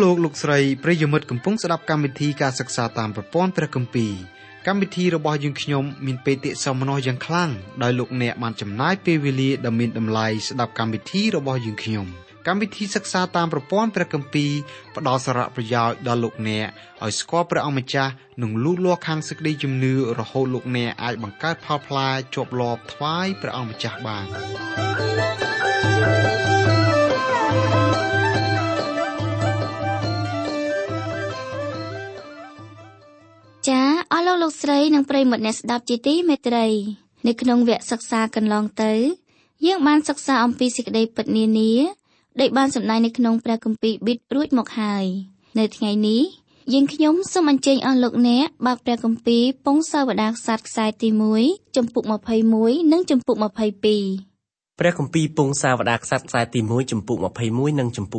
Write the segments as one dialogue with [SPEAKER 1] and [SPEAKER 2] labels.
[SPEAKER 1] លោកលោកស្រីប្រិយមិត្តកំពុងស្ដាប់កម្មវិធីការសិក្សាតាមប្រព័ន្ធព្រះគម្ពីរកម្មវិធីរបស់យើងខ្ញុំមានបេតិសោមនស្សយ៉ាងខ្លាំងដោយលោកអ្នកបានចំណាយពេលវេលាដ៏មានតម្លៃស្ដាប់កម្មវិធីរបស់យើងខ្ញុំកម្មវិធីសិក្សាតាមប្រព័ន្ធព្រះគម្ពីរផ្ដល់សារៈប្រយោជន៍ដល់លោកអ្នកឲ្យស្គាល់ព្រះអង្គម្ចាស់និងលូតលាស់ខាងសេចក្តីជំនឿរហូតលោកអ្នកអាចបង្កើតផលផ្លែជាប់លាប់ថ្វាយព្រះអង្គម្ចាស់បាន
[SPEAKER 2] ចាអស់លោកស្រីនិងប្រិយមិត្តអ្នកស្ដាប់ជាទីមេត្រីនៅក្នុងវគ្គសិក្សាកន្លងទៅយើងបានសិក្សាអំពីសេចក្តីពិតនានាដែលបានសម្ដែងនៅក្នុងព្រះគម្ពីរប៊ីតរួចមកហើយនៅថ្ងៃនេះយើងខ្ញុំសូមអញ្ជើញអស់លោកអ្នកបើកព្រះគម្ពីរពងសាវតារក្សត្រខ្សែទី1ចំពុក21និងចំពុក22
[SPEAKER 3] ព្រះគម្ពីរពងសាវតារក្សត្រខ្សែទី1ចំពុក21និងចំពុក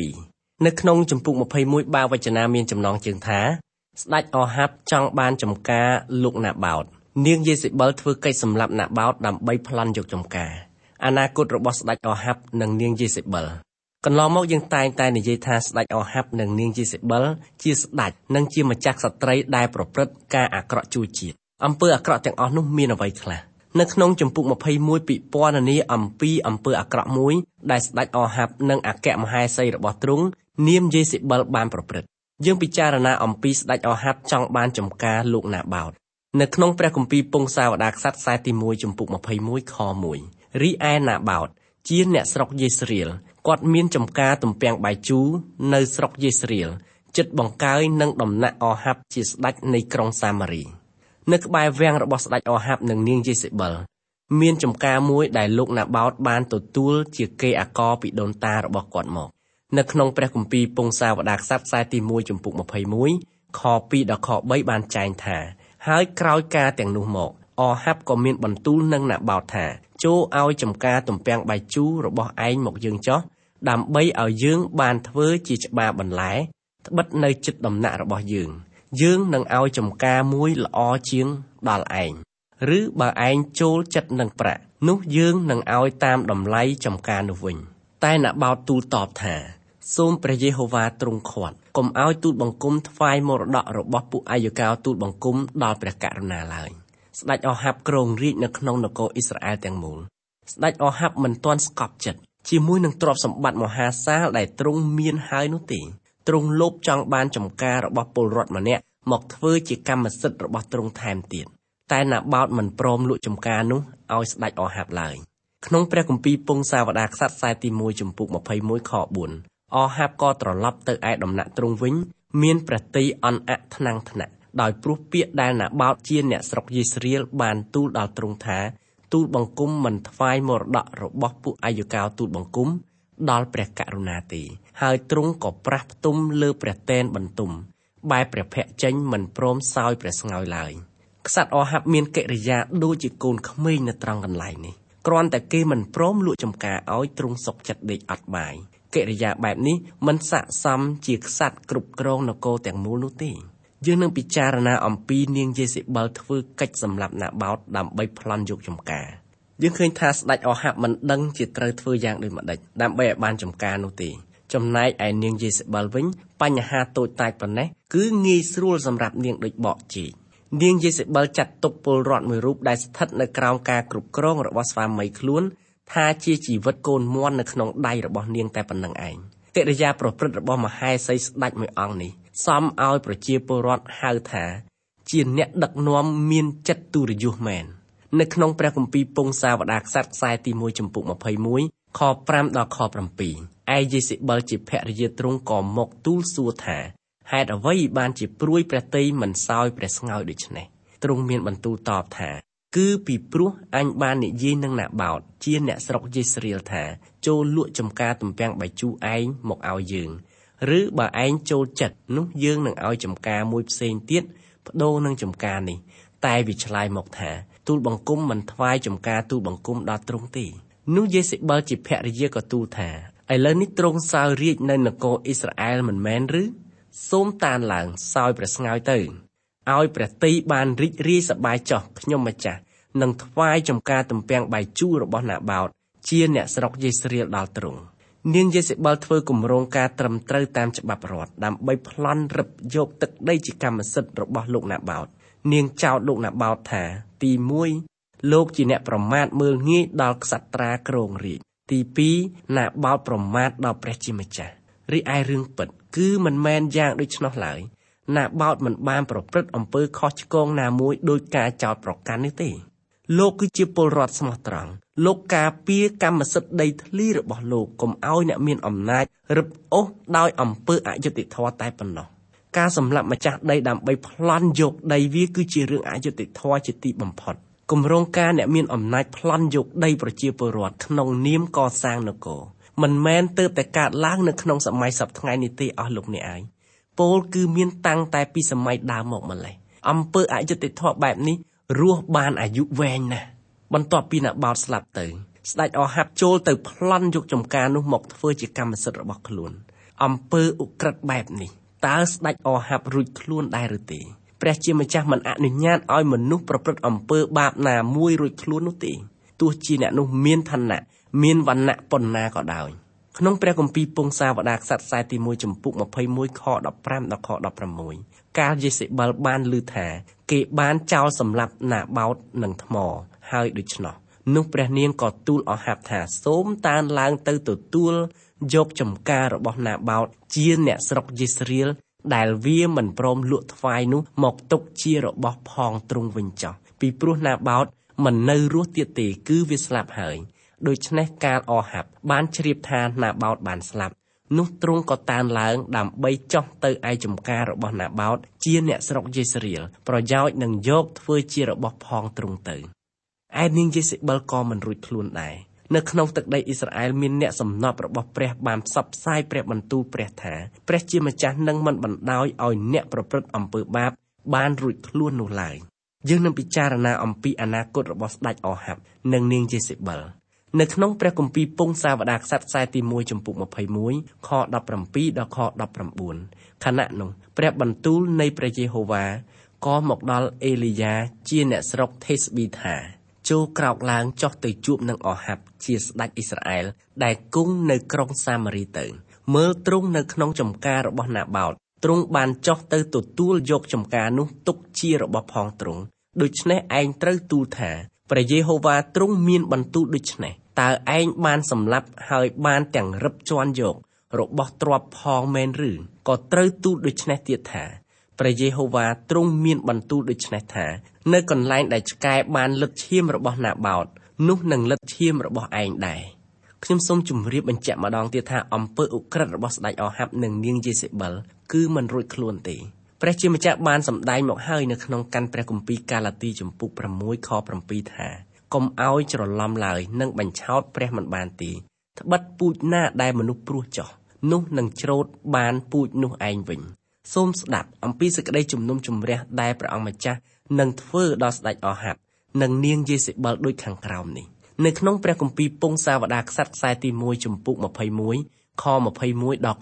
[SPEAKER 3] 22នៅក្នុងចំពុក21បាវចនាមានចំណងជើងថាស្ដេចអូហាប់ចង់បានចម្ការលោកណាបោតនាងយេសេបិលធ្វើកិច្ចសម្លាប់ណាបោតដើម្បីប្លន់យកចម្ការអនាគតរបស់ស្ដេចអូហាប់និងនាងយេសេបិលកន្លងមកយើងតែងតែនិយាយថាស្ដេចអូហាប់និងនាងយេសេបិលជាស្ដេចនិងជាម្ចាស់ក្សត្រីដែលប្រព្រឹត្តការអាក្រក់ជួយជាតិអំពើអាក្រក់ទាំងអស់នោះមានអ្វីខ្លះនៅក្នុងចំពុក21ពិពណ៌នាអំពីអំពើអាក្រក់មួយដែលស្ដេចអូហាប់និងអគ្គមហេសីរបស់ទ្រង់នាមយេសេបិលបានប្រព្រឹត្តយើងពិចារណាអំពីស្ដេចអូហាប់ចង់បានចម្ការលោកណាបោតនៅក្នុងព្រះគម្ពីរពងសាវតារក្សត្រខ្សែទី1ចំពុក21ខ1រីឯណាបោតជាអ្នកស្រុកយេស្រាលគាត់មានចម្ការទំពាំងបាយជូរនៅស្រុកយេស្រាលជិតបង្កើយនឹងដំណាក់អូហាប់ជាស្ដេចនៃក្រុងសាម៉ារីនៅក្បែរវាំងរបស់ស្ដេចអូហាប់និងនាងយេសេបិលមានចម្ការមួយដែលលោកណាបោតបានទទួលជាគេអាករពីដូនតារបស់គាត់មកនៅក្នុងព្រះគម្ពីរពងសាវតារក្សត្រខ្សែទី1ចំពុក21ខ2ដល់ខ3បានចែងថាហើយក្រោយការទាំងនោះមកអូហាប់ក៏មានបន្ទូលនឹងណាបោតថាចូលឲ្យចម្ការទំពាំងបាយជូររបស់ឯងមកយើងចោះដើម្បីឲ្យយើងបានធ្វើជាច្បារបន្លែត្បិតនៅជិតដំណាក់របស់យើងនឹងឲ្យចម្ការមួយល្អជាងដល់ឯងឬបើឯងចូលចិត្តនឹងប្រាក់នោះយើងនឹងឲ្យតាមតម្លៃចម្ការនោះវិញតែណាបោតទូលតបថាសូមព្រះយេហូវ៉ាទ្រង់ខាត់កុំឲ្យទូលបង្គំថ្វាយមរតករបស់ពួកអាយុកាទូលបង្គំដល់ព្រះករុណាឡើយស្ដេចអូហាប់គ្រងរាជ្យនៅក្នុងនគរអ៊ីស្រាអែលទាំងមូលស្ដេចអូហាប់មិនទាន់ស្កប់ចិត្តជាមួយនឹងទ្រព្យសម្បត្តិមហាសាលដែលទ្រង់មានហើយនោះទេទ្រង់លោភចង់បានចម្ការរបស់ពលរដ្ឋម្នាក់មកធ្វើជាកម្មសិទ្ធិរបស់ទ្រង់ថែមទៀតតែណាបោតមិនព្រមលក់ចម្ការនោះឲ្យស្ដេចអូហាប់ឡើយក្នុងព្រះគម្ពីរពងសាវតារក្សត្រខ្សែទី1ចំពុក21ខ4អូហាប់ក៏ត្រឡប់ទៅឯដំណាក់ទ្រង់វិញមានព្រះទ័យអន់អថ្នាំងថ្នាក់ដោយព្រោះពាក្យដែលណាបោតជាអ្នកស្រុកយេស្រាលបានទូលដល់ទ្រង់ថាទូលបង្គំមិនថ្វាយមរតករបស់ពួកអាយុកាទូលបង្គំដល់ព្រះករុណាទេហើយទ្រង់ក៏ប្រះផ្ទុំលើព្រះទែនបន្ទុំបែរព្រះភ័ក្ត្រចេញមិនព្រមសោយព្រះស្ងោយឡើយក្សត្រអូហាប់មានកិរិយាដូចជាកូនក្មេងនៅត្រង់កន្លែងនេះគ្រាន់តែគេមិនព្រមលក់ចម្ការឲ្យទ្រង់សុខចិត្តដេកអត់បាយកិរិយាបែបនេះមិនស័ក្តិសមជាក្សត្រគ្រប់គ្រងនគរទាំងមូលនោះទេយើងនឹងពិចារណាអំពីនាងយេសេបិលធ្វើកិច្ចសម្លាប់ណាបោតដើម្បីប្លន់យកចម្ការយើងឃើញថាស្ដេចអូហាប់មិនដឹងជាត្រូវធ្វើយ៉ាងដូចម្ដេចដើម្បីឲ្យបានចម្ការនោះទេចំណែកឯនាងយេសេបិលវិញបញ្ហាតូចតាចប៉ុណ្ណេះគឺងាយស្រួលសម្រាប់នាងដូចបកជីកនាងយេសេបិលចាត់ទុកពលរដ្ឋមួយរូបដែលស្ថិតនៅក្រោមការគ្រប់គ្រងរបស់ស្វាមីខ្លួនថាជាជីវិតកូនមាន់នៅក្នុងដៃរបស់នាងតែប៉ុណ្្នឹងឯងកិរិយាប្រព្រឹត្តរបស់មហេសីស្ដេចមួយអង្គនេះសមឲ្យប្រជាពលរដ្ឋហៅថាជាអ្នកដឹកនាំមានចិត្តទុរយុសមែននៅក្នុងព្រះគម្ពីរពងសាវតារក្សត្រខ្សែទី1ចំពុក21ខ5ដល់ខ7ឯយេសេបិលជាភរិយាទ្រង់ក៏មកទូលសួរថាហេតុអ្វីបានជាព្រួយព្រះទ័យមិនសោយព្រះស្ងោយដូច្នេះទ្រង់មានបន្ទូលតបថាគឺពីព្រោះអញបាននិយាយនឹងណាបោតជាអ្នកស្រុកយេស្រាលថាចូលលក់ចម្ការទំពាំងបាយជូរឯងមកឲ្យយើងឬបើឯងចូលចិត្តនោះយើងនឹងឲ្យចម្ការមួយផ្សេងទៀតប្ដូរនឹងចម្ការនេះតែវាឆ្លើយមកថាទូលបង្គំមិនថ្វាយចម្ការទូលបង្គំដល់ទ្រង់ទេនោះយេសេបិលជាភរិយាក៏ទូលថាឥឡូវនេះទ្រង់សោយរាជនៅនគរអ៊ីស្រាអែលមិនមែនឬសូមតានឡើងសោយព្រះស្ងោយទៅឲ្យព្រះទ័យបានរីករាយសប្បាយចុះខ្ញុំម្ចាស់នឹងថ្វាយចម្ការទំពាំងបាយជូររបស់ណាបោតជាអ្នកស្រុកយេស្រាលដល់ទ្រង់នាងយេសេបលធ្វើគម្រោងការត្រឹមត្រូវតាមច្បាប់រដ្ឋដើម្បីប្លន់រឹបយកទឹកដីជាកម្មសិទ្ធិរបស់លោកណាបោតនាងចោទលោកណាបោតថាទី1លោកជាអ្នកប្រមាថមើលងាយដល់ក្សត្រាគ្រងរាជ្យទី2ណាបោតប្រមាថដល់ព្រះជាម្ចាស់រីឯរឿងពិតគឺមិនមែនយ៉ាងដូច្នោះឡើយណាបោតមិនបានប្រព្រឹត្តអំពើខុសឆ្គងណាមួយដោយការចោទប្រកាន់នេះទេលោកគឺជាពលរដ្ឋស្មោះត្រង់លោកការពារកម្មសិទ្ធិដីធ្លីរបស់លោកកុំឲ្យអ្នកមានអំណាចរឹបអូសដោយអំពើអយុត្តិធម៌តែប៉ុណ្ណោះការសម្លាប់ម្ចាស់ដីដើម្បីប្លន់យកដីវាគឺជារឿងអយុត្តិធម៌ជាទីបំផុតគម្រោងការអ្នកមានអំណាចប្លន់យកដីប្រជាពលរដ្ឋក្នុងនាមកសាងនគរមិនមែនទើបតែកើតឡើងនៅក្នុងសម័យសព្វថ្ងៃនេះទេអស់លោកអ្នកឯងពោលគឺមានតាំងតែពីសម័យដើមមកម្ល៉េះអំពើអយុត្តិធម៌បែបនេះរស់បានអាយុវែងណាស់បន្ទាប់ពីណាបោតស្លាប់ទៅស្ដេចអហាបចូលទៅប្លន់យកចំការនោះមកធ្វើជាកម្មសិទ្ធិរបស់ខ្លួនអំពើឧក្រិដ្ឋបែបនេះតើស្ដេចអហាបរួចខ្លួនដែរឬទេព្រះជាម្ចាស់មិនអនុញ្ញាតឲ្យមនុស្សប្រព្រឹត្តអំពើបាបណាមួយរួចខ្លួននោះទេទោះជាអ្នកនោះមានឋានៈមានវណ្ណៈប៉ុណ្ណាក៏ដោយក្នុងព្រះគម្ពីរពង្សាវតារក្សត្រខ្សែទី1ចំពុក21ខ15ដល់ខ16កាលយេសេបលបានឮថាគេបានចោលសម្លាប់ណាបោតនឹងថ្មហើយដូច្នោះនោះព្រះនាងក៏ទូលអហាបថាសូមតានឡើងទៅទទួលយកចំការរបស់ណាបោតជាអ្នកស្រុកយេស្រៀលដែលវាមិនព្រមលក់ថ្វាយនោះមកទុកជារបស់ផងទ្រង់វិញចោះពីព្រោះណាបោតមិននៅរស់ទៀតទេគឺវាស្លាប់ហើយដូច្នេះកាលអហាបបានជ្រាបថាណាបោតបានស្លាប់នោះទ្រង់ក៏តានឡើងដើម្បីចោះទៅឯចំការរបស់ណាបោតជាអ្នកស្រុកយេស្រៀលប្រយោជន៍នឹងយកធ្វើជារបស់ផងទ្រង់ទៅឯនាងយេសេបលក៏មិនរួចខ្លួនដែរនៅក្នុងទឹកដីអ៊ីស្រាអែលមានអ្នកសំណប់របស់ព្រះបានផ្សព្វផ្សាយព្រះបន្ទូលព្រះថាព្រះជាម្ចាស់នឹងមិនបណ្ដោយឲ្យអ្នកប្រព្រឹត្តអំពើបាបបានរួចខ្លួននោះឡើយយើងនឹងពិចារណាអំពីអនាគតរបស់ស្ដេចអហាបនិងនាងយេសេបលនៅក្នុងព្រះគម្ពីរពង្សាវតារក្សត្រខ្សែទី1ចំពុក21ខ17ដល់ខ19ខណៈនោះព្រះបន្ទូលនៃព្រះយេហូវ៉ាក៏មកដល់អេលីយ៉ាជាអ្នកស្រុកថេស្ប៊ីថាចូលក្រោកឡើងចុះទៅជួបនឹងអហាបជាស្ដេចអ៊ីស្រាអែលដែលគង់នៅក្រុងសាមារីទៅមើលទ្រង់នៅក្នុងចំការរបស់ណាបោតទ្រង់បានចុះទៅទទួលយកចំការនោះទុកជារបស់ផងទ្រង់ដូច្នេះឯងត្រូវទូលថាព្រះយេហូវ៉ាទ្រង់មានបន្ទូលដូច្នេះតើឯងបានសម្លាប់ហើយបានទាំងរឹបជាន់យករបស់ទ្រព្យផងមែនឬក៏ត្រូវទូលដូច្នេះទៀតថាព្រះយេហូវ៉ាទ្រង់មានបន្ទូលដូច្នេះថានៅកន្លែងដែលឆ្កែបានលិតឈាមរបស់ណាបោតនោះនឹងលិតឈាមរបស់ឯងដែរខ្ញុំសូមជម្រាបបញ្ជាក់ម្ដងទៀតថាអំពើឧក្រិដ្ឋរបស់ស្ដេចអហាបនិងនាងយេសេបលគឺមិនរួចខ្លួនទេព្រះជាម្ចាស់បានសម្ដែងមកហើយនៅក្នុងកាន់ព្រះគម្ពីរកាឡាទីចំពុក6ខ7ថាកុំឲ្យច្រឡំឡើយនឹងបញ្ឆោតព្រះមិនបានទេត្បិតពូជណាដែលមនុស្សព្រោះចោះនោះនឹងច្រូតបានពូជនោះឯងវិញសូមស្ដាប់អំពីសេចក្តីជំនុំជម្រះដែលព្រះអង្គម្ចាស់នឹងធ្វើដល់ស្ដេចអហាបនិងនាងយេសេបលដូចខាងក្រោមនេះនៅក្នុងព្រះគម្ពីរពង្សាវតារក្សត្រខ្សែទី1ចំពុក21ខ21ដល់ខ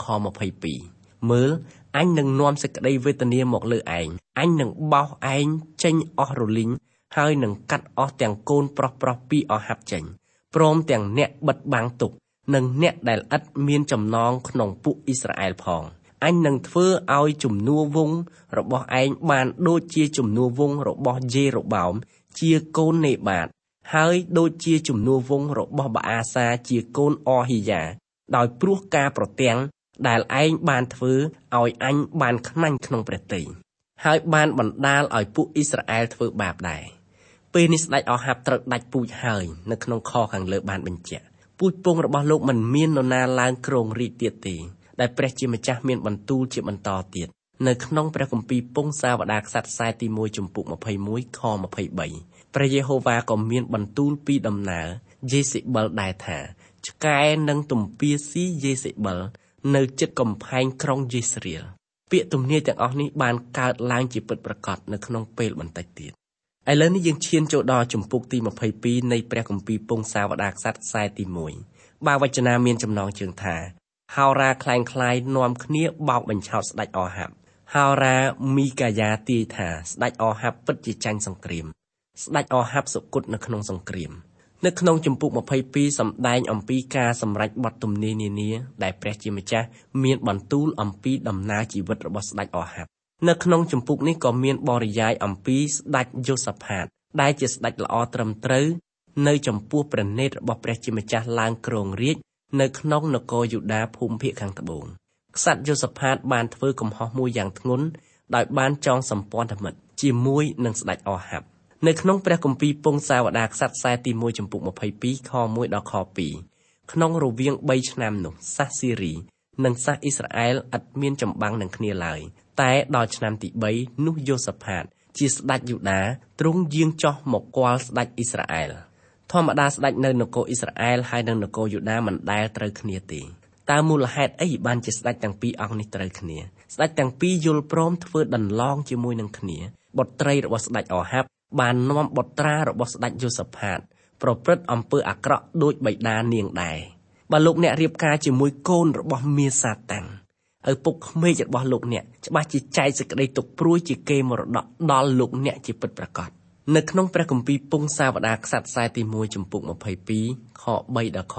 [SPEAKER 3] 22មើលអញនឹងនាំសេចក្តីវេទនាមកលើឯងអញនឹងបោសឯងចេញអស់រលីងហើយនឹងកាត់អស់ទាំងកូនប្រុសពីអហាបចេញព្រមទាំងអ្នកបិទបាំងទុកនិងអ្នកដែលឥតមានចំណងក្នុងពួកអ៊ីស្រាអែលផងអញនឹងធ្វើឲ្យជំនួសវង្សរបស់ឯងបានដូចជាជំនួសវង្សរបស់យេរ៉ូបោមជាកូននេបាតហើយដូចជាជំនួសវង្សរបស់បាអាសាជាកូនអហ៊ីយ៉ាដោយព្រោះការប្រទាំងដែលឯងបានធ្វើឲ្យអញបានខ្មាញ់ក្នុងព្រះទ័យហើយបានបណ្ដាលឲ្យពួកអ៊ីស្រាអែលធ្វើបាបដែរពេលនេះស្ដេចអហាបត្រូវដាច់ពូជហើយនៅក្នុងខខាងលើបានបញ្ជាក់ពូជពងរបស់លោកមិនមាននរណាឡើងគ្រងរាជ្យទៀតទេដែលព្រះជាម្ចាស់មានបន្ទូលជាបន្តទៀតនៅក្នុងព្រះគម្ពីរពង្សាវតារក្សត្រខ្សែទី1ចំពុក21ខ23ព្រះយេហូវ៉ាក៏មានបន្ទូលពីដំណើរយេសេបលដែរថាឆ្កែនឹងទំពាស៊ីយេសេបលនៅជិតកំផែងក្រុងយេស្រៀលពាក្យទំនាយទាំងអស់នេះបានកើតឡើងជាពិតប្រាកដនៅក្នុងពេលបន្តិចទៀតឥឡូវនេះយើងឈានចូលដល់ជំពូកទី22នៃព្រះគម្ពីរពង្សាវតារក្សត្រខ្សែទី1បាវចនាមានចំណងជើងថាហោរាคล้ายនាំគ្នាបោកបញ្ឆោតស្ដេចអហាបហោរាមីកាយ៉ាទាយថាស្ដេចអហាបពិតជាចាញ់សង្គ្រាមស្ដេចអហាបសុគតនៅក្នុងសង្គ្រាមនៅក្នុងជំពូក22សម្ដែងអំពីការសម្រេចបទទំនាយនានាដែលព្រះជាម្ចាស់មានបន្ទូលអំពីដំណើរជីវិតរបស់ស្ដេចអូហាប់នៅក្នុងជំពូកនេះក៏មានបរិយាយអំពីស្ដេចយូសាផាតដែលជាស្ដេចល្អត្រឹមត្រូវនៅចំពោះព្រះនេតរបស់ព្រះជាម្ចាស់ឡើងគ្រងរាជ្យនៅក្នុងនគរយូដាភូមិភាគខាងត្បូងក្សត្រយូសាផាតបានធ្វើកំហុសមួយយ៉ាងធ្ងន់ដោយបានចងសម្ព័ន្ធមិត្តជាមួយនឹងស្ដេចអូហាប់នៅក្នុងព្រះគម្ពីរពងសាវតារក្សត្រខ្សែទី1ចំពុក22ខ1ដល់ខ2ក្នុងរវាង3ឆ្នាំនោះសាសស៊ីរីនិងសាសអ៊ីស្រាអែលឥតមានចម្បាំងនឹងគ្នាឡើយតែដល់ឆ្នាំទី3នោះយូសាផាតជាស្ដេចយូដាទ្រង់យាងចុះមកគាល់ស្ដេចអ៊ីស្រាអែលធម្មតាស្ដេចនៅនគរអ៊ីស្រាអែលហើយនិងនគរយូដាមិនដែលត្រូវគ្នាទេតើមូលហេតុអីបានជាស្ដេចទាំងពីរអង្គនេះត្រូវគ្នាស្ដេចទាំងពីរយល់ព្រមធ្វើដន្លងជាមួយនឹងគ្នាបុត្រីរបស់ស្ដេចអូហាប់បាននាំបុត្រារបស់ស្ដេចយូសាផាតប្រព្រឹត្តអំពើអាក្រក់ដូចបិតានាងដែរបើលោកអ្នករៀបការជាមួយកូនរបស់មាសាតាំងឪពុកក្មេករបស់លោកអ្នកច្បាស់ជាចែកសេចក្តីទុកព្រួយជាកេរមរតកដល់លោកអ្នកជាពិតប្រាកដនៅក្នុងព្រះគម្ពីរពងសាវតារក្សត្រខ្សែទី1ចំពុក22ខ3ដល់ខ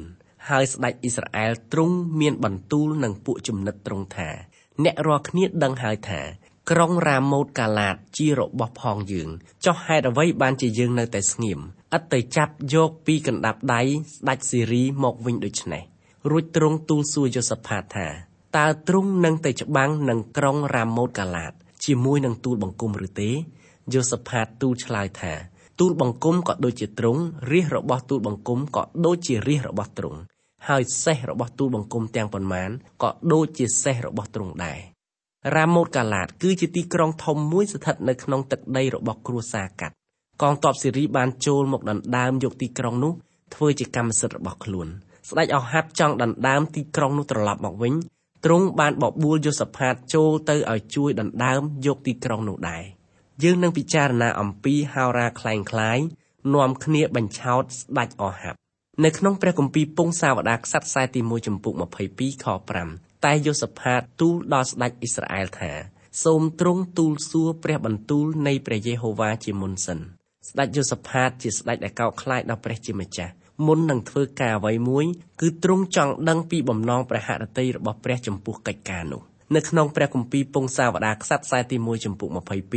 [SPEAKER 3] 4ហើយស្ដេចអ៊ីស្រាអែលទ្រង់មានបន្ទូលនឹងពួកជំនិតទ្រង់ថាអ្នករាល់គ្នាដឹងហើយថាក្រុងរ៉ាម៉ូតកាឡាតជារបស់ផងយើងចុះហេតុអ្វីបានជាយើងនៅតែស្ងៀមឥតទៅចាប់យកពីកណ្ដាប់ដៃស្ដេចស៊ីរីមកវិញដូច្នេះរួចទ្រង់ទូលសួរយូសាផាតថាតើទ្រង់នឹងទៅច្បាំងនឹងក្រុងរ៉ាម៉ូតកាឡាតជាមួយនឹងទូលបង្គំឬទេយូសាផាតទូលឆ្លើយថាទូលបង្គំក៏ដូចជាទ្រង់រាជរបស់ទូលបង្គំក៏ដូចជារាជរបស់ទ្រង់ហើយសេះរបស់ទូលបង្គំទាំងប៉ុន្មានក៏ដូចជាសេះរបស់ទ្រង់ដែររ៉ាម៉ូតកាឡាតគឺជាទីក្រុងធំមួយស្ថិតនៅក្នុងទឹកដីរបស់គ្រួសារកាត់កងទ័ពស៊ីរីបានចូលមកដណ្ដើមយកទីក្រុងនោះធ្វើជាកម្មសិទ្ធិរបស់ខ្លួនស្ដេចអូហាប់ចង់ដណ្ដើមទីក្រុងនោះត្រឡប់មកវិញទ្រង់បានបបួលយូសាផាតចូលទៅឲ្យជួយដណ្ដើមយកទីក្រុងនោះដែរយើងនឹងពិចារណាអំពីហោរាคล้ายនាំគ្នាបញ្ឆោតស្ដេចអូហាប់នៅក្នុងព្រះគម្ពីរពងសាវតារក្សត្រខ្សែទី1ចំពុក22ខ5តែយូសាផាតទូលដល់ស្ដេចអ៊ីស្រាអែលថាសូមទ្រង់ទូលសួរព្រះបន្ទូលនៃព្រះយេហូវ៉ាជាមុនសិនស្ដេចយូសាផាតជាស្ដេចដែលកោតខ្លាចដល់ព្រះជាម្ចាស់មុននឹងធ្វើការអ្វីមួយគឺទ្រង់ចង់ដឹងពីបំណងព្រះហឫទ័យរបស់ព្រះចំពោះកិច្ចការនោះនៅក្នុងព្រះគម្ពីរពងសាវតារក្សត្រខ្សែទី1ចំពុក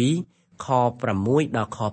[SPEAKER 3] 22ខ6ដល់ខ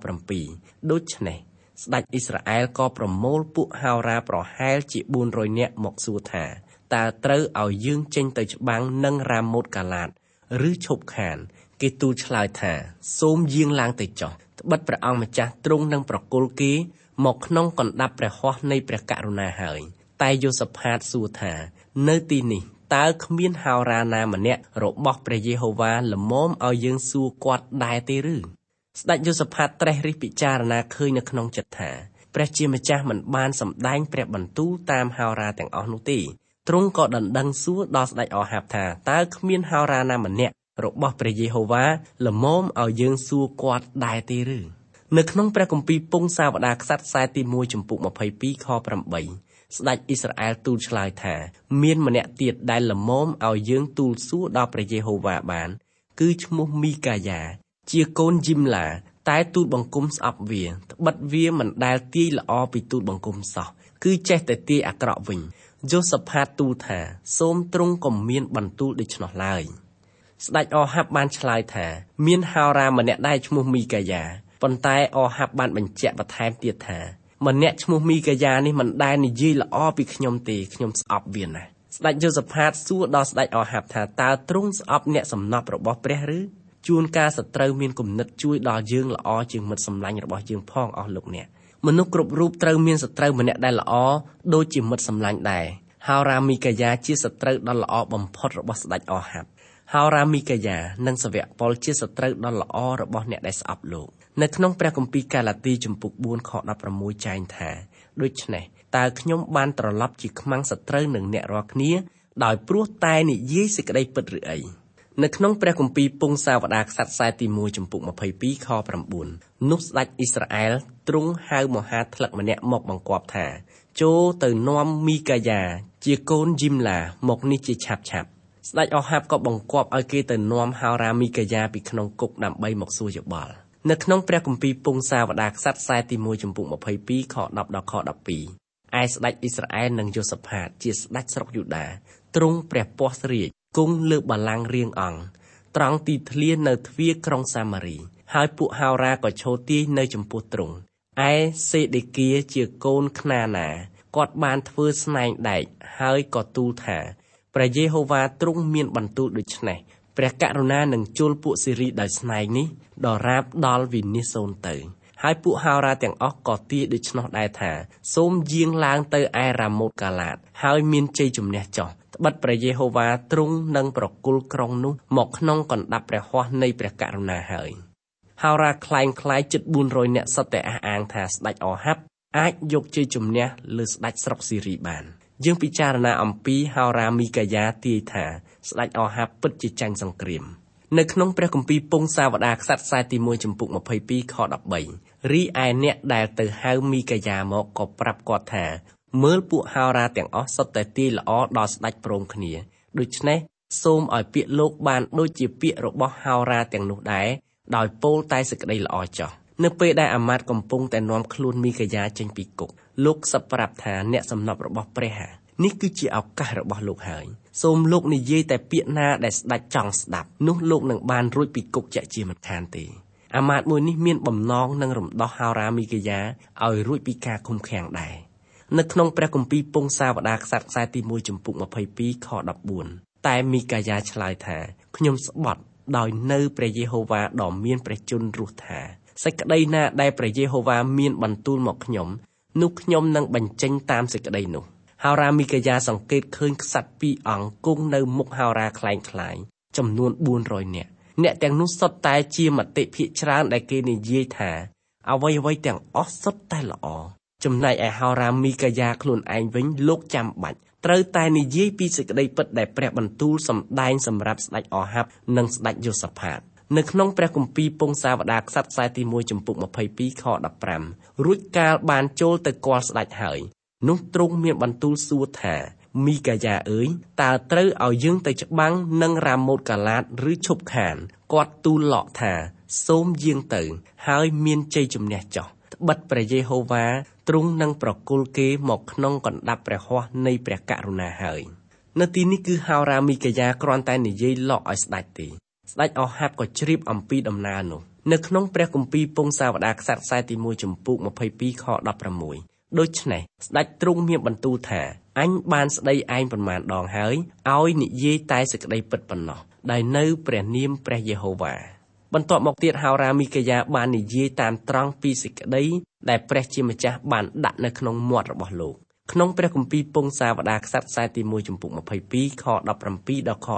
[SPEAKER 3] 7ដូច្នេះស្ដេចអ៊ីស្រាអែលក៏ប្រមូលពួកហោរាប្រហែលជា400នាក់មកសួរថាតើត្រូវឲ្យយើងចេញទៅច្បាំងនឹងរ៉ាម៉ូតកាឡាតឬឈប់ខានគេទូលឆ្លើយថាសូមយាងឡើងទៅចុះត្បិតព្រះអង្គម្ចាស់ទ្រង់នឹងប្រគល់គេមកក្នុងកណ្ដាប់ព្រះហស្ថនៃព្រះករុណាហើយតែយូសាផាតសួរថានៅទីនេះតើគ្មានហោរាណាម្នាក់របស់ព្រះយេហូវ៉ាល្មមឲ្យយើងសួរគាត់ដែរទេឬស្ដេចយូសាផាតត្រេះរិះពិចារណាឃើញនៅក្នុងចិត្តថាព្រះជាម្ចាស់មិនបានសម្ដែងព្រះបន្ទូលតាមហោរាទាំងអស់នោះទេទ្រង់ក៏ដណ្ដឹងសួរដល់ស្ដេចអូហាប់ថាតើគ្មានហោរាណាម្នាក់របស់ព្រះយេហូវ៉ាល្មមឲ្យយើងសួរគាត់ដែរទេឬនៅក្នុងព្រះគម្ពីរពងសាវតារក្សត្រខ្សែទី1ចំពុក22ខ8ស្ដេចអ៊ីស្រាអែលទូលឆ្លើយថាមានម្នាក់ទៀតដែលល្មមឲ្យយើងទូលសួរដល់ព្រះយេហូវ៉ាបានគឺឈ្មោះមីកាយ៉ាជាកូនយីមឡាតែទូលបង្គំស្អប់វាត្បិតវាមិនដែលទាយល្អពីទូលបង្គំសោះគឺចេះតែទាយអាក្រក់វិញយូសាផាតទូលថាសូមទ្រង់កុំមានបន្ទូលដូច្នោះឡើយស្ដេចអូហាប់បានឆ្លើយថាមានហោរាម្នាក់ដែរឈ្មោះមីកាយ៉ាប៉ុន្តែអូហាប់បានបញ្ជាក់បន្ថែមទៀតថាម្នាក់ឈ្មោះមីកាយ៉ានេះមិនដែលនិយាយល្អពីខ្ញុំទេខ្ញុំស្អប់វាណាស់ស្ដេចយូសាផាតសួរដល់ស្ដេចអូហាប់ថាតើទ្រង់ស្អប់អ្នកសំណប់របស់ព្រះឬជួនកាលសត្រូវមានគំនិតជួយដល់យើងល្អជាងមិត្តសម្លាញ់របស់យើងផងអស់លោកអ្នកមនុស្សគ្រប់រូបត្រូវមានសត្រូវម្នាក់ដែលល្អដូចជាមិត្តសម្លាញ់ដែរហោរាមីកាយ៉ាជាសត្រូវដ៏ល្អបំផុតរបស់ស្ដេចអូហាប់ហោរាមីកាយ៉ានិងសាវកប៉ុលជាសត្រូវដ៏ល្អរបស់អ្នកដែលស្អប់លោកនៅក្នុងព្រះគម្ពីរកាឡាទីជំពូក4ខ16ចែងថាដូច្នេះតើខ្ញុំបានត្រឡប់ជាខ្មាំងសត្រូវនឹងអ្នករាល់គ្នាដោយព្រោះតែនិយាយសេចក្តីពិតឬអីនៅក្នុងព្រះគម្ពីរពងសាវតារក្សត្រខ្សែទី1ចំពុក22ខ9នោះស្ដេចអ៊ីស្រាអែលទ្រង់ហៅមហាថ្លឹកម្នាក់មកបង្គាប់ថាចូលទៅនាំមីកាយ៉ាជាកូនយីមឡាមកនេះជាឆាប់ស្ដេចអូហាប់ក៏បង្គាប់ឲ្យគេទៅនាំហោរាមីកាយ៉ាពីក្នុងគុកដើម្បីមកសួរយោបល់នៅក្នុងព្រះគម្ពីរពងសាវតារក្សត្រខ្សែទី1ចំពុក22ខ10ដល់ខ12ឯស្ដេចអ៊ីស្រាអែលនិងយូសាផាតជាស្ដេចស្រុកយូដាទ្រង់ព្រះពស្ត្ររាជគង់លើបល្ល័ង្ករាងអង្គត្រង់ទីធ្លានៅទ្វារក្រុងសាម៉ារីហើយពួកហោរាក៏ឈរទាយនៅចំពោះទ្រង់ឯសេដេគៀជាកូនខ្នាណាគាត់បានធ្វើស្នែងដែកហើយក៏ទូលថាព្រះយេហូវ៉ាទ្រង់មានបន្ទូលដូច្នេះព្រះករុណានឹងជល់ពួកសេរីដោយស្នែងនេះដរាបដល់វិនាសសូន្យទៅហើយពួកហោរាទាំងអស់ក៏ទាយដូច្នោះដែរថាសូមយាងឡើងទៅឯរ៉ាម៉ូតកាឡាតហើយមានជ័យជំនះចុះត្បិតព្រះយេហូវ៉ាទ្រង់នឹងប្រគល់ក្រុងនោះមកក្នុងកណ្ដាប់ព្រះហស្ថនៃព្រះករុណាហើយហោរាខ្លែងខ្លាយជិត400នាក់សុទ្ធតែអះអាងថាស្ដេចអូហាប់អាចយកជ័យជំនះលើស្ដេចស្រុកសេរីបានយើងពិចារណាអំពីហោរាមីកាយ៉ាទាយថាស្ដេចអូហាប់ពិតជាចាញ់សង្គ្រាមនៅក្នុងព្រះគម្ពីរពងសាវតារក្សត្រខ្សែទី1ចំពុក22ខ13រីឯអ្នកដែលទៅហៅមីកាយ៉ាមកក៏ប្រាប់គាត់ថាមើលពួកហោរាទាំងអស់សុទ្ធតែទាយល្អដល់ស្ដេចព្រមគ្នាដូច្នេះសូមឲ្យពាក្យលោកបានដូចជាពាក្យរបស់ហោរាទាំងនោះដែរដោយពោលតែសេចក្តីល្អចោះនៅពេលដែលអាមាត្យកំពុងតែនាំខ្លួនមីកាយ៉ាចេញពីគុកលោកសឹកប្រាប់ថាអ្នកសំណប់របស់ព្រះនេះគឺជាឱកាសរបស់លោកហើយសូមលោកនិយាយតែពាក្យណាដែលស្ដេចចង់ស្ដាប់នោះលោកនឹងបានរួចពីគុកជាក់ជាមិនខានទេអាមាត្យមួយនេះមានបំណងនឹងរំដោះហោរាមីកាយ៉ាឲ្យរួចពីការឃុំឃាំងដែរនៅក្នុងព្រះគម្ពីរពងសាវតារក្សត្រខ្សែទី1ចំពុក22ខ14តែមីកាយ៉ាឆ្លើយថាខ្ញុំស្បត់ដោយនៅព្រះយេហូវ៉ាដ៏មានព្រះជន្មរស់ថាសេចក្តីណាដែលព្រះយេហូវ៉ាមានបន្ទូលមកខ្ញុំនោះខ្ញុំនឹងបញ្ចេញតាមសេចក្តីនោះហោរាមីកាយ៉ាសង្កេតឃើញក្សត្រ2អង្គគង់នៅមុខហោរាខ្លែងខ្លាយចំនួន400នាក់អ្នកទាំងនោះសុទ្ធតែជាមតិភាគច្រើនដែលគេនិយាយថាអ្វីៗទាំងអស់សុទ្ធតែល្អចំណែកឯហោរាមីកាយ៉ាខ្លួនឯងវិញលោកចាំបាច់ត្រូវតែនិយាយពីសេចក្តីពិតដែលព្រះបន្ទូលសម្ដែងសម្រាប់ស្ដេចអូហាប់និងស្ដេចយូសាផាតនៅក្នុងព្រះគម្ពីរពងសាវតារក្សត្រខ្សែទី1ចំពុក22ខ15រួចកាលបានចូលទៅគាល់ស្ដេចហើយនោះទ្រង់មានបន្ទូលសួរថាមីកាយ៉ាអើយតើត្រូវឲ្យយើងទៅច្បាំងនឹងរ៉ាម៉ូតកាឡាតឬឈប់ខានគាត់ទូលឡក់ថាសូមយាងទៅហើយមានជ័យជំនះចុះត្បិតព្រះយេហូវ៉ាទ្រង់នឹងប្រគល់គេមកក្នុងកណ្ដាប់ព្រះហស្ថនៃព្រះករុណាហើយនៅទីនេះគឺហោរាមីកាយ៉ាគ្រាន់តែនិយាយឡក់ឲ្យស្ដេចទេស្ដេចអូហាប់ក៏ជ្រាបអំពីដំណើរនោះនៅក្នុងព្រះគម្ពីរពងសាវតារក្សត្រខ្សែទី1ចំពុក22ខ16ដូច្នេះស្ដេចទ្រង់មានបន្ទូលថាអញបានស្ដីឯងប៉ុន្មានដងហើយឲ្យនិយាយតែសេចក្តីពិតប៉ុណ្ណោះដែលនៅព្រះនាមព្រះយេហូវ៉ាបន្ទាប់មកទៀតហោរាមីកាយ៉ាបាននិយាយតាមត្រង់ពីសេចក្តីដែលព្រះជាម្ចាស់បានដាក់នៅក្នុងមាត់របស់លោកក្នុងព្រះគម្ពីរពងសាវតារក្សត្រខ្សែទី1ចំពុក22ខ17ដល់ខ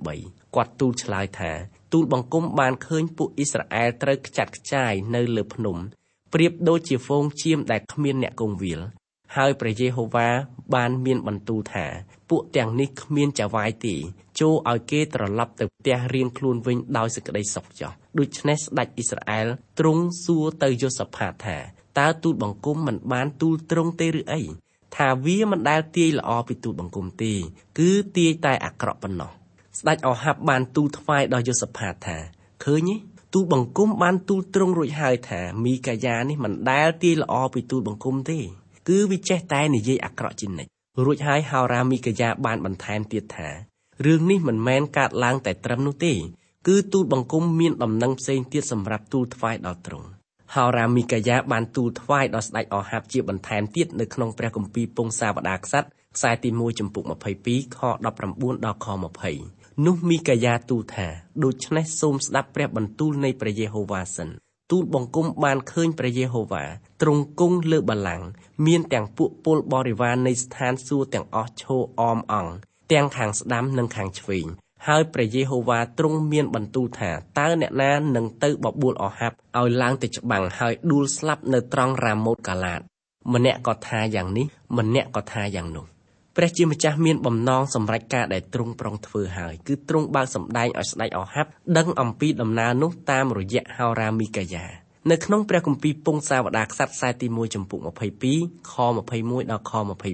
[SPEAKER 3] 18គាត់ទូលឆ្លើយថាទូលបង្គំបានឃើញពួកអ៊ីស្រាអែលត្រូវខ្ចាត់ខ្ចាយនៅលើភ្នំប្រៀបដូចជាហ្វូងជៀមដែលគ្មានអ្នកគង់វាលហើយព្រះយេហូវ៉ាបានមានបន្ទូលថាពួកទាំងនេះគ្មានចៅហ្វាយទេចូលឲ្យគេត្រឡប់ទៅផ្ទះរៀងខ្លួនវិញដោយសេចក្តីសុខចុះដូច្នេះស្ដេចអ៊ីស្រាអែលទ្រង់សួរទៅយូសាផាតថាតើទូលបង្គំមិនបានទូលត្រង់ទេឬអីថាវាមិនដែលទាយល្អពីទូលបង្គំទេគឺទាយតែអាក្រក់ប៉ុណ្ណោះស្ដេចអូហាប់បានទូលថ្វាយដល់យូសាផាតថាឃើញទេទូលបង្គំបានទូលត្រង់រួចហើយថាមីកាយ៉ានេះមិនដែលទាយល្អពីទូលបង្គំទេគឺវាចេះតែនិយាយអាក្រក់ជានិច្ចរួចហើយហោរាមីកាយ៉ាបានបន្ថែមទៀតថារឿងនេះមិនមែនកើតឡើងតែត្រឹមនោះទេគឺទូលបង្គំមានដំណឹងផ្សេងទៀតសម្រាប់ទូលថ្វាយដល់ទ្រង់ហោរាមីកាយ៉ាបានទូលថ្វាយដល់ស្ដេចអូហាប់ជាបន្ថែមទៀតនៅក្នុងព្រះគម្ពីរពងសាវតារក្សត្រខ្សែទី1ចំពុក22ខ19ដល់ខ20នោះមីកាយ៉ាទូលថាដូច្នេះសូមស្ដាប់ព្រះបន្ទូលនៃព្រះយេហូវ៉ាសិនទូលបង្គំបានឃើញព្រះយេហូវ៉ាទ្រង់គង់លើបល្ល័ង្កមានទាំងពួកពលបរិវារនៃស្ថានសួគ៌ទាំងអស់ឈរអមអង្គទាំងខាងស្ដាំនិងខាងឆ្វេងហើយព្រះយេហូវ៉ាទ្រង់មានបន្ទូលថាតើអ្នកណានឹងទៅបបួលអូហាប់ឲ្យឡើងទៅច្បាំងហើយដួលស្លាប់នៅត្រង់រ៉ាម៉ូតកាឡាតម្នាក់ក៏ថាយ៉ាងនេះម្នាក់ក៏ថាយ៉ាងនោះព្រះជាម្ចាស់មានបំណងសម្រេចការដែលទ្រង់ប្រុងធ្វើហើយគឺទ្រង់បើកសម្ដែងឲ្យស្ដេចអូហាប់ដឹងអំពីដំណើរនោះតាមរយៈហោរាមីកាយ៉ានៅក្នុងព្រះគម្ពីរពងសាវតារក្សត្រខ្សែទី1ចំពុក22ខ21ដល់ខ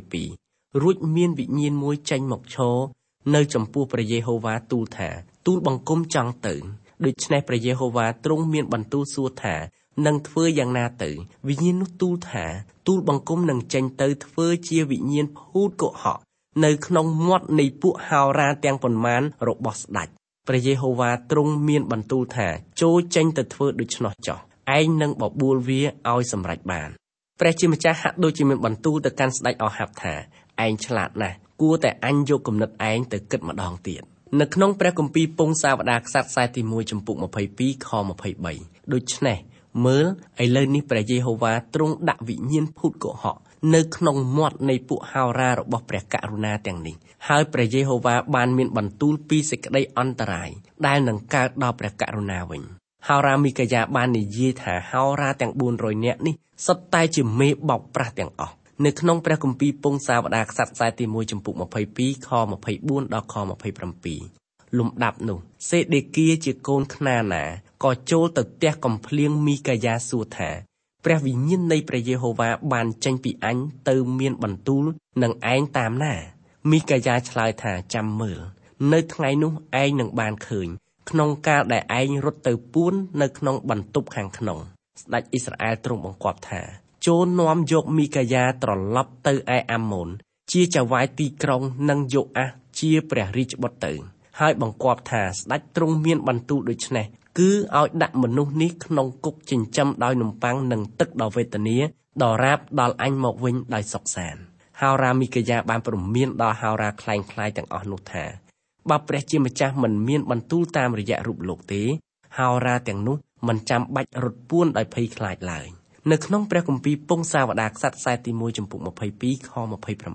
[SPEAKER 3] 22រួចមានវិញ្ញាណមួយចេញមកឈរនៅចំពោះព្រះយេហូវ៉ាទូលថាទូលបង្គំចង់ទៅដូច្នេះព្រះយេហូវ៉ាទ្រង់មានបន្ទូលសួរថានឹងធ្វើយ៉ាងណាទៅវិញ្ញាណនោះទូលថាទូលបង្គំនឹងចេញទៅធ្វើជាវិញ្ញាណភូតកុហកនៅក្នុងមាត់នៃពួកហោរាទាំងប៉ុន្មានរបស់ស្ដេចព្រះយេហូវ៉ាទ្រង់មានបន្ទូលថាចូលចេញទៅធ្វើដូច្នោះចុះឯងនឹងបបួលវាឲ្យសម្រេចបានព្រះជាម្ចាស់ហាក់ដូចជាមានបន្ទូលទៅកាន់ស្ដេចអូហាប់ថាឯងឆ្លាតណាស់គួរតែអញយកគំនិតឯងទៅគិតម្ដងទៀតនៅក្នុងព្រះគម្ពីរពងសាវតារក្សត្រខ្សែទី1ចំពុក22ខ23ដូច្នេះមើលឥឡូវនេះព្រះយេហូវ៉ាទ្រង់ដាក់វិញ្ញាណភូតកុហកនៅក្នុងមាត់នៃពួកហោរារបស់ព្រះករុណាទាំងនេះហើយព្រះយេហូវ៉ាបានមានបន្ទូលពីសេចក្តីអន្តរាយដែលនឹងកើតដល់ព្រះករុណាវិញហោរាមីកាយ៉ាបាននិយាយថាហោរាទាំង400នាក់នេះសុទ្ធតែជាមេបោកប្រាស់ទាំងអស់នៅក្នុងព្រះគម្ពីរពងសាវតារក្សត្រខ្សែទី1ចំពុក22ខ24ដល់ខ27លំដាប់នោះសេដេគៀជាកូនខ្នាណាក៏ចូលទៅផ្ទះកំភ្លៀងមីកាយ៉ាសួរថាព្រះវិញ្ញាណនៃព្រះយេហូវ៉ាបានចេញពីអញទៅមានបន្ទូលនឹងឯងតាមណាមីកាយ៉ាឆ្លើយថាចាំមើលនៅថ្ងៃនោះឯងនឹងបានឃើញក្នុងកាលដែលឯងរត់ទៅពួននៅក្នុងបន្ទប់ខាងក្នុងស្ដេចអ៊ីស្រាអែលទ្រង់បង្គាប់ថាចូលនាំយកមីកាយ៉ាត្រឡប់ទៅឯអាម៉ូនជាចៅហ្វាយទីក្រុងនិងយោអាសជាព្រះរាជបុត្រទៅហើយបង្គាប់ថាស្ដេចទ្រង់មានបន្ទូលដូច្នេះគឺឲ្យដាក់មនុស្សនេះក្នុងគុកចិញ្ចឹមដោយនំប៉័ងនិងទឹកដ៏វេទនាដល់រាបដល់អញមកវិញដោយសុខសាន្តហោរាមីកាយ៉ាបានព្រមានដល់ហោរាខ្លែងខ្លាយទាំងអស់នោះថាបើព្រះជាម្ចាស់មិនមានបន្ទូលតាមរយៈរូបលោកទេហោរាទាំងនោះមិនចាំបាច់រត់ពួនដោយភ័យខ្លាចឡើយនៅក្នុងព្រះគម្ពីរពងសាវតារក្សត្រខ្សែទី1ចំពុក22ខ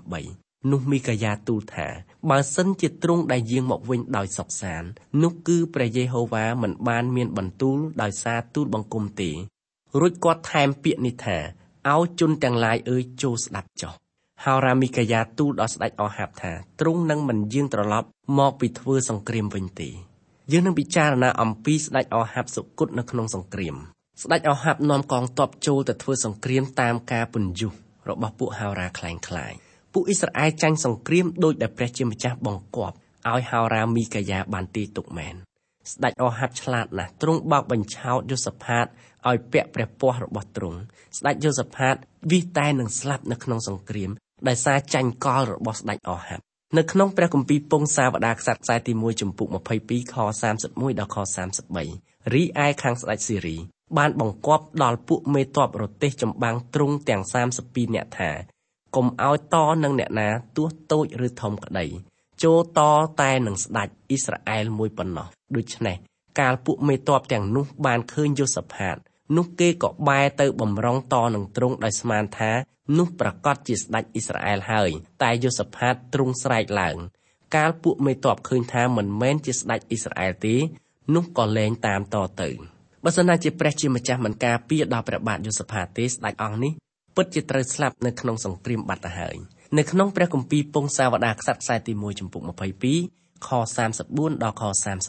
[SPEAKER 3] 28នោះមីកាយ៉ាទូលថាបើសិនជាទ្រង់ដែលយាងមកវិញដោយសុខសាន្តនោះគឺព្រះយេហូវ៉ាមិនបានមានបន្ទូលដោយសារទូលបង្គំទេរួចគាត់ថែមពាក្យនេះថាឲ្យជនទាំងឡាយអើយចូលស្ដាប់ចុះហោរាមីកាយ៉ាទូលដល់ស្ដេចអូហាប់ថាទ្រង់នឹងមិនយាងត្រឡប់មកពីធ្វើសង្គ្រាមវិញទេយើងនឹងពិចារណាអំពីស្ដេចអូហាប់សុគតនៅក្នុងសង្គ្រាមស្ដេចអូហាប់នាំកងទ័ពចូលទៅធ្វើសង្គ្រាមតាមការពន្យុះរបស់ពួកហោរាខ្លែងខ្លាយពួកអ៊ីស្រាអែលចាញ់សង្គ្រាមដោយដែលព្រះជាម្ចាស់បង្គាប់ឲ្យហោរាមីកាយ៉ាបានទីទុកមែនស្ដេចអូហាប់ឆ្លាតណាស់ទ្រង់បោកបញ្ឆោតយូសាផាតឲ្យពាក់ព្រះពស្ត្ររបស់ទ្រង់ស្ដេចយូសាផាតវិតែនឹងស្លាប់នៅក្នុងសង្គ្រាមដោយសារចាញ់កលរបស់ស្ដេចអូហាប់នៅក្នុងព្រះគម្ពីរពងសាវតារក្សត្រខ្សែទី1ចំពុក22ខ31ដល់ខ33រីឯខាងស្ដេចសេរីបានបង្គាប់ដល់ពួកមេទ័ពរទេះចម្បាំងទ្រង់ទាំង32នាក់ថាកុំឲ្យតនឹងអ្នកណាទោះតូចឬធំក្តីចូលតតែនឹងស្ដេចអ៊ីស្រាអែលមួយប៉ុណ្ណោះដូច្នេះកាលពួកមេទ័ពទាំងនោះបានឃើញយូសាផាតនោះគេក៏បែរទៅបំរុងតនឹងទ្រង់ដោយស្មានថានោះប្រកាសជាស្ដេចអ៊ីស្រាអែលហើយតែយូសាផាតទ្រង់ស្រែកឡើងកាលពួកមេទ័ពឃើញថាមិនមែនជាស្ដេចអ៊ីស្រាអែលទេនោះក៏លែងតាមតទៅបើសិនណាជាព្រះជាម្ចាស់មិនការពារដល់ព្រះបាទយូសាផាតទេស្ដេចអង្គនេះពិតជាត្រូវស្លាប់នៅក្នុងសង្គ្រាមបាត់ទៅហើយនៅក្នុងព្រះគម្ពីរពងសាវតារក្សត្រខ្សែទី1ចំពុក22ខ34ដល់ខ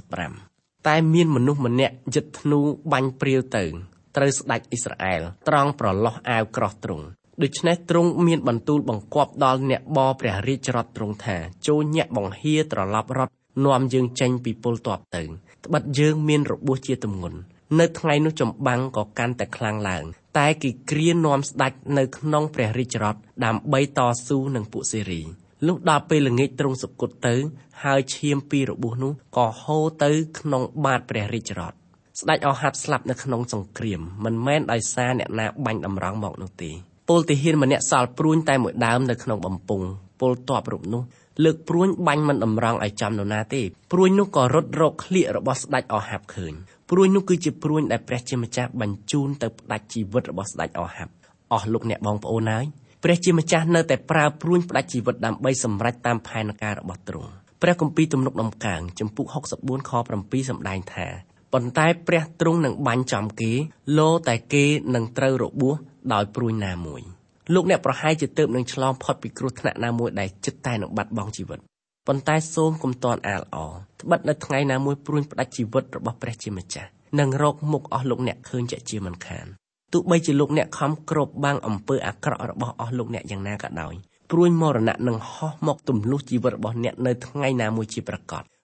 [SPEAKER 3] 35តែមានមនុស្សម្នាក់យឹតធ្នូបាញ់ព្រាវទៅត្រូវស្ដេចអ៊ីស្រាអែលត្រង់ប្រឡោះអាវក្រោះទ្រង់ដូច្នេះទ្រង់មានបន្ទូលបង្គាប់ដល់អ្នកបរព្រះរាជរថទ្រង់ថាចូលញាក់បង្ហៀត្រឡប់រត់នាំយើងចេញពីពលទ័ពទៅត្បិតយើងមានរបួសជាទម្ងន់នៅថ្ងៃនោះចម្បាំងក៏កាន់តែខ្លាំងឡើងតែគេគ្រានាំស្ដេចនៅក្នុងព្រះរាជរថដើម្បីតស៊ូនឹងពួកសេរីលុះដល់ពេលល្ងាចទ្រង់សុគតទៅហើយឈាមពីរបួសនោះក៏ហូរទៅក្នុងបាតព្រះរាជរថស្ដេចអូហាប់ស្លាប់នៅក្នុងសង្គ្រាមមិនមែនដោយសារអ្នកណាបាញ់តម្រង់មកនោះទេពលទាហានម្នាក់សល់ព្រួញតែមួយដើមនៅក្នុងបំពង់ពលទ័ពរូបនោះលើកព្រួញបាញ់មិនតម្រង់ឲ្យចំនរណាទេព្រួញនោះក៏រត់រកក្លៀករបស់ស្ដេចអូហាប់ឃើញព្រួញនោះគឺជាព្រួញដែលព្រះជាម្ចាស់បញ្ជូនទៅផ្ដាច់ជីវិតរបស់ស្ដេចអូហាប់អស់លោកអ្នកបងប្អូនហើយព្រះជាម្ចាស់នៅតែប្រើព្រួញផ្ដាច់ជីវិតដើម្បីសម្រេចតាមផែនការរបស់ទ្រង់ព្រះគម្ពីរទំនុកដំកើងចំពុក64ខ7សម្ដែងថាប៉ុន្តែព្រះទ្រង់នឹងបាញ់ចំគេលោតែគេនឹងត្រូវរបួសដោយព្រួញណាមួយលោកអ្នកប្រហែលជាទើបនឹងឆ្លងផុតពីគ្រោះថ្នាក់ណាមួយដែលជិតតែនឹងបាត់បង់ជីវិតប៉ុន្តែសូមកុំទាន់អាលអត្បិតនៅថ្ងៃណាមួយព្រួញផ្ដាច់ជីវិតរបស់ព្រះជាម្ចាស់នឹងរកមុខអស់លោកអ្នកឃើញជាជាមិនខានទោះបីជាលោកអ្នកខំគ្របបាំងអំពើអាក្រក់របស់អស់លោកអ្នកយ៉ាងណាក៏ដោយព្រួញមរណៈនឹងហោះមកទម្លុះជីវិតរបស់អ្នកនៅថ្ងៃណាមួយជាប្រកាស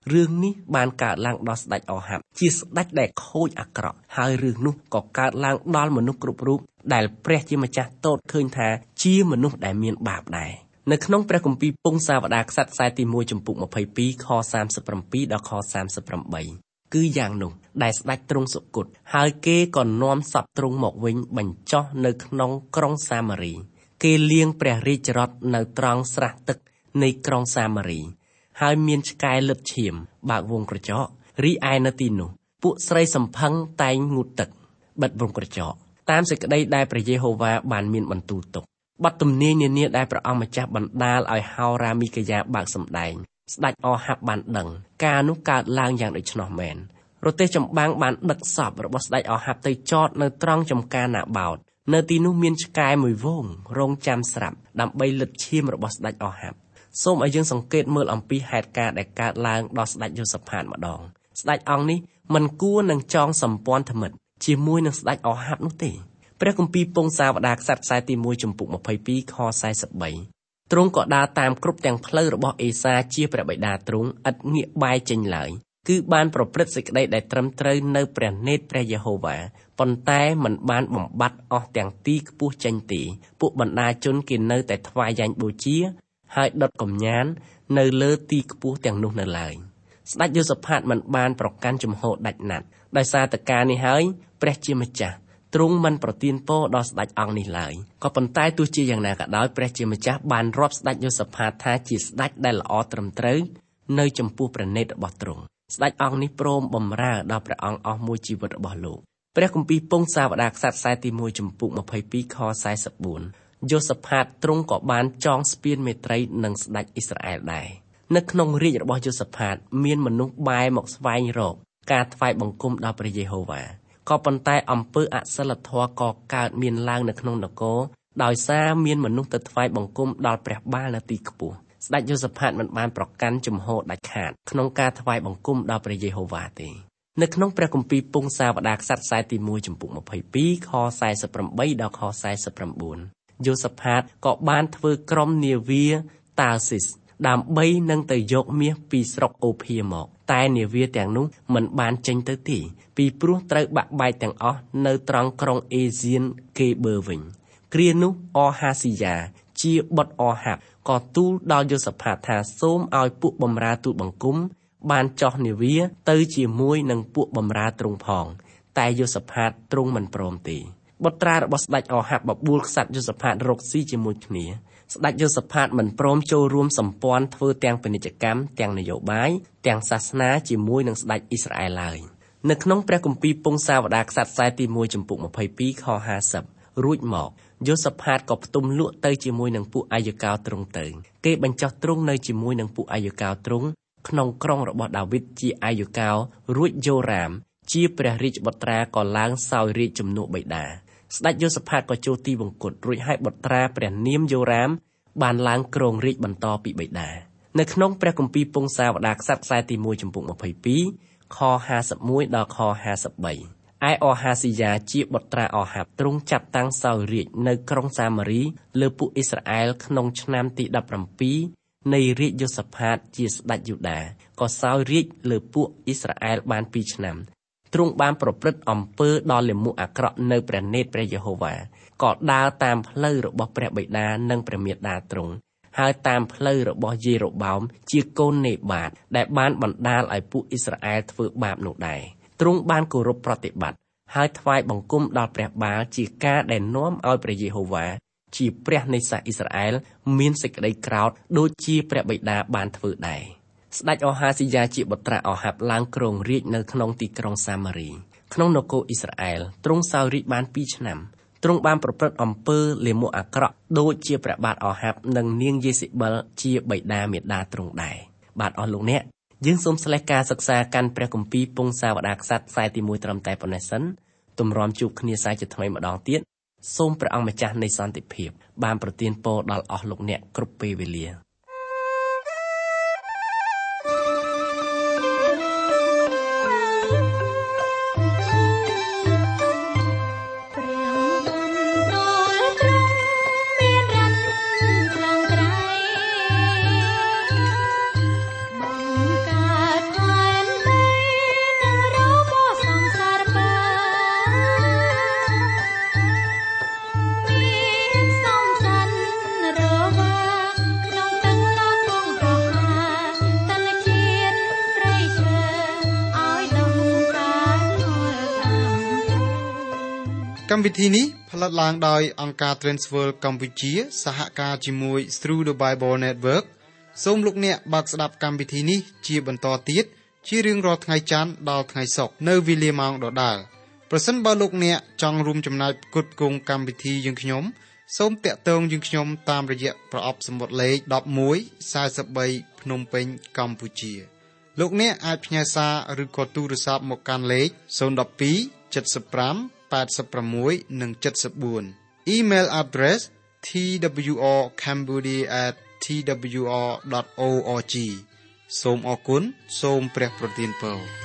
[SPEAKER 3] រឿងនេះបានកើតឡើងដល់ស្ដេចអូហាប់ជាស្ដេចដែលខូចអាក្រក់ហើយរឿងនោះក៏កើតឡើងដល់មនុស្សគ្រប់រូបដែលព្រះជាម្ចាស់ទតឃើញថាជាមនុស្សដែលមានបាបដែរនៅក្នុងព្រះគម្ពីរពងសាវតារក្សត្រខ្សែទី1ចំពុក22ខ37ដល់ខ38គឺយ៉ាងនោះដែលស្ដេចទ្រង់សុគតហើយគេក៏នាំសពទ្រង់មកវិញបញ្ចុះនៅក្នុងក្រុងសាមារីគេលាងព្រះរាជរថនៅត្រង់ស្រះទឹកនៃក្រុងសាមារីហើយមានឆ្កែលិតឈាមបើកវងក្រចករីឯនៅទីនោះពួកស្រីសំផឹងតែងងូតទឹកបិទវងក្រចកតាមសេចក្តីដែលព្រះយេហូវ៉ាបានមានបន្ទូលទុកបទទំនាយនានាដែលព្រះអង្គម្ចាស់បណ្ដាលឲ្យហោរាមីកាយ៉ាបើកសម្ដែងស្ដេចអូហាប់បានដឹងការនោះកើតឡើងយ៉ាងដូច្នោះមែនរទេះចម្បាំងបានដឹកសពរបស់ស្ដេចអូហាប់ទៅចតនៅត្រង់ចំការណាបោតនៅទីនោះមានឆ្កែមួយវងរងចាំស្រាប់ដើម្បីលិតឈាមរបស់ស្ដេចអូហាប់សូមឲ្យយើងសង្កេតមើលអំពីហេតុការណ៍ដែលកើតឡើងដល់ស្ដេចយូសាផាតម្ដងស្ដេចអង្គនេះមិនគួរនឹងចងសម្ព័ន្ធមិត្តជាមួយនឹងស្ដេចអូហាប់នោះទេព្រះគម្ពីរពងសាវតារក្សត្រខ្សែទី1ចំពុក22ខ43ទ្រង់ក៏ដើរតាមគ្រប់ទាំងផ្លូវរបស់អេសាជាព្រះបិតាទ្រង់ឥតងាកបែរចេញឡើយគឺបានប្រព្រឹត្តសេចក្តីដែលត្រឹមត្រូវនៅព្រះនេត្រព្រះយេហូវ៉ាប៉ុន្តែមិនបានបំបត្តិអស់ទាំងទីខ្ពស់ចេញទេពួកបណ្ដាជនគេនៅតែថ្វាយយ៉ាញ់បូជាហើយដុតកំញាននៅលើទីខ្ពស់ទាំងនោះនៅឡើយស្ដេចយូសាផាតមិនបានប្រកាន់ជំហរដាច់ណាត់ដោយសារតែការនេះហើយព្រះជាម្ចាស់ទ្រង់មិនប្រទានពរដល់ស្ដេចអង្គនេះឡើយក៏ប៉ុន្តែទោះជាយ៉ាងណាក៏ដោយព្រះជាម្ចាស់បានរាប់ស្ដេចយូសាផាតថាជាស្ដេចដែលល្អត្រឹមត្រូវនៅចំពោះព្រះនេត្ររបស់ទ្រង់ស្ដេចអង្គនេះព្រមបម្រើដល់ព្រះអង្គអស់មួយជីវិតរបស់លោកព្រះគម្ពីរពងសាវតារក្សត្រខ្សែទី1ចំពុក22ខ44យូសាផាតទ្រង់ក៏បានចងស្ពានមេត្រីនឹងស្ដេចអ៊ីស្រាអែលដែរនៅក្នុងរាជរបស់យូសាផាតមានមនុស្សបែរមកស្វែងរកការថ្វាយបង្គំដល់ព្រះយេហូវ៉ាក៏ប៉ុន្តែអំពើអសិលធម៌ក៏កើតមានឡើងនៅក្នុងនគរដោយសារមានមនុស្សទៅថ្វាយបង្គំដល់ព្រះបាលនៅទីខ្ពស់ស្ដេចយូសាផាតមិនបានប្រកាន់ជំហរដាច់ខាតក្នុងការថ្វាយបង្គំដល់ព្រះយេហូវ៉ាទេនៅក្នុងព្រះគម្ពីរពងសាវតារក្សត្រខ្សែទី1ចំពុក22ខ48ដល់ខ49យូសាផាតក៏បានធ្វើក្រុមនាវាតាស៊ីសដើម្បីនឹងទៅយកមាសពីស្រុកអូភៀមកតែនាវាទាំងនោះមិនបានចេញទៅទេពីព្រោះត្រូវបាក់បែកទាំងអស់នៅត្រង់ក្រុងអេសៀនគេបឺវិញគ្រានោះអូហាស៊ីយ៉ាជាបុត្រអូហាប់ក៏ទូលដល់យូសាផាតថាសូមឲ្យពួកបម្រើទូលបង្គំបានចោះនាវាទៅជាមួយនឹងពួកបម្រើទ្រង់ផងតែយូសាផាតទ្រង់មិនព្រមទេបុត្រារបស់ស្ដេចអូហាប់បបួលខ្សាត់យូសាផាតរកស៊ីជាមួយគ្នាស្ដេចយូសាផាតមិនព្រមចូលរួមសម្ព័ន្ធធ្វើទាំងពាណិជ្ជកម្មទាំងនយោបាយទាំងសាសនាជាមួយនឹងស្ដេចអ៊ីស្រាអែលឡើយនៅក្នុងព្រះគម្ពីរពងសាវតារក្សត្រខ្សែទី1ចំពុក22ខ50រួចមកយូសាផាតក៏ផ្ទុំលក់ទៅជាមួយនឹងពួកអាយុកោទ្រង់ទៅគេបញ្ចុះទ្រង់នៅជាមួយនឹងពួកអាយុកោទ្រង់ក្នុងក្រុងរបស់ដាវីតជាអាយុកោរួចយ៉ូរ៉ាមជាព្រះរាជបុត្រាក៏ឡើងសោយរាជជំនួសបិតាស្ដេចយូសាផាតក៏ចូលទីវង្គតរួចហើយបុត្រាព្រះនាមយ៉ូរ៉ាមបានឡើងគ្រងរាជបន្តពីបិតានៅក្នុងព្រះគម្ពីរពងសាវតារក្សត្រខ្សែទី1ចំពុក22ខ51ដល់ខ53ឯអូហាស៊ីយ៉ាជាបុត្រាអូហាប់ទ្រង់ចាប់តាំងសោយរាជនៅក្រុងសាមារីលើពួកអ៊ីស្រាអែលក្នុងឆ្នាំទី17នៃរាជយូសាផាតជាស្ដេចយូដាក៏សោយរាជលើពួកអ៊ីស្រាអែលបាន2ឆ្នាំទ្រង់បានប្រព្រឹត្តអំពើដ៏លាមកអាក្រក់នៅព្រះនេត្រព្រះយេហូវ៉ាក៏ដើរតាមផ្លូវរបស់ព្រះបិតានិងព្រះមាតាទ្រង់ហើយតាមផ្លូវរបស់យេរ៉ូបោមជាកូននេបាតដែលបានបណ្ដាលឲ្យពួកអ៊ីស្រាអែលធ្វើបាបនោះដែរទ្រង់បានគោរពប្រតិបត្តិហើយថ្វាយបង្គំដល់ព្រះបាលជាការដែលនាំឲ្យព្រះយេហូវ៉ាជាព្រះនៃសាសអ៊ីស្រាអែលមានសេចក្តីក្រោធដូចជាព្រះបិតាបានធ្វើដែរស្ដេចអូហាស៊ីយ៉ាជាបុត្រាអូហាប់ឡើងគ្រងរាជនៅក្នុងទីក្រុងសាមារីក្នុងនគរអ៊ីស្រាអែលទ្រង់សោយរាជបាន2ឆ្នាំទ្រង់បានប្រព្រឹត្តអំពើលាមកអាក្រក់ដូចជាព្រះបាទអូហាប់និងនាងយេស៊ីបិលជាបិតាមាតាទ្រង់ដែរបាទអស់លោកអ្នកយើងសូមស្លេះការសិក្សាកាន់ព្រះគម្ពីរពងសាវតារក្សត្រខ្សែទី1ត្រឹមតែប៉ុណ្ណេះសិនទម្រាំជួបគ្នាសាជាថ្មីម្ដងទៀតសូមព្រះអង្គម្ចាស់នៃសន្តិភាពបានប្រទានពរដល់អស់លោកអ្នកគ្រប់ពេលវេលា
[SPEAKER 2] ប
[SPEAKER 1] កម្មវិធីនេះផលិតឡើងដោយអង្គការ Transworld កម្ពុជាសហការជាមួយ Through the Bible Network សូមលោកអ្នកបើកស្ដាប់កម្មវិធីនេះជាបន្តទៀតជារៀងរាល់ថ្ងៃច័ន្ទដល់ថ្ងៃសុក្រនៅវេលាម៉ោងដដែលប្រសិនបើលោកអ្នកចង់រួមចំណែកផ្គត់ផ្គង់កម្មវិធីយើងខ្ញុំសូមតាក់ទងយើងខ្ញុំតាមរយៈប្រអប់សម្បត្តិលេខ1143ភ្នំពេញកម្ពុជាលោកអ្នកអាចផ្ញើសារឬក៏ទូរស័ព្ទមកកាន់លេខ012 75 86 និង 74 Email address twrcambodia@twr.org សូមអរគុណសូមព្រះប្រទានពរ